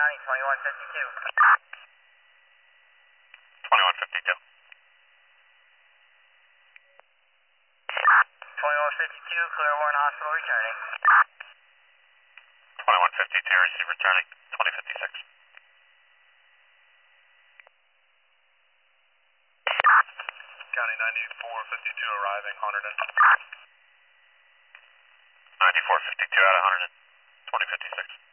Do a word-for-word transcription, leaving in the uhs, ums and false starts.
County, twenty-one fifty-two. twenty-one fifty-two. twenty-one fifty-two, Clearwater Hospital returning. twenty-one fifty-two, receive returning, twenty fifty-six. County ninety-four fifty-two arriving, Hunterdon. ninety-four fifty-two out of Hunterdon, twenty fifty-six.